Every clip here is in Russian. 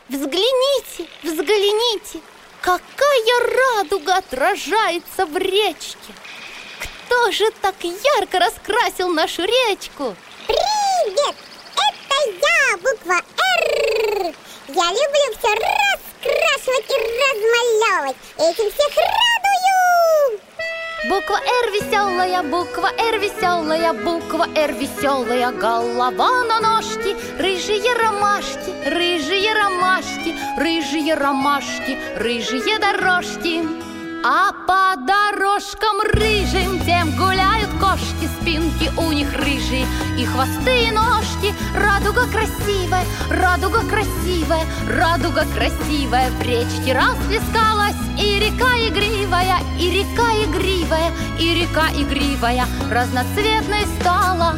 Взгляните, взгляните, какая радуга отражается в речке. Кто же так ярко раскрасил нашу речку? Привет! Это я, буква «Р». Я люблю все раскрашивать и размалевывать. Этим всех радую! Буква «Р» веселая, буква «Р» веселая, буква «Р» веселая. Голова на ножке, рыжие ромашки, рыжие ромашки, рыжие ромашки, рыжие дорожки. А по дорожкам рыжим тем гуляют кошки. Спинки у них рыжие и хвосты, и ножки. Радуга красивая, радуга красивая, радуга красивая. В речке расплескалась и река игривая, и река игривая, и река игривая разноцветной стала.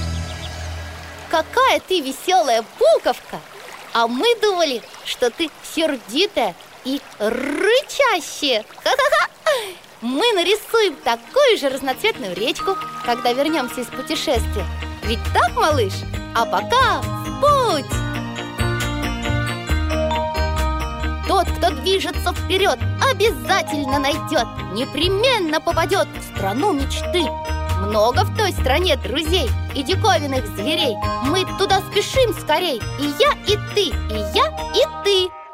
Какая ты веселая буковка! А мы думали, что ты сердитая и рычащие. Ха-ха-ха! Мы нарисуем такую же разноцветную речку, когда вернемся из путешествия. Ведь так, малыш? А пока в путь! Тот, кто движется вперед, обязательно найдет, непременно попадет в страну мечты. Много в той стране друзей и диковинных зверей. Мы туда спешим скорей. И я, и ты, и я, и ты.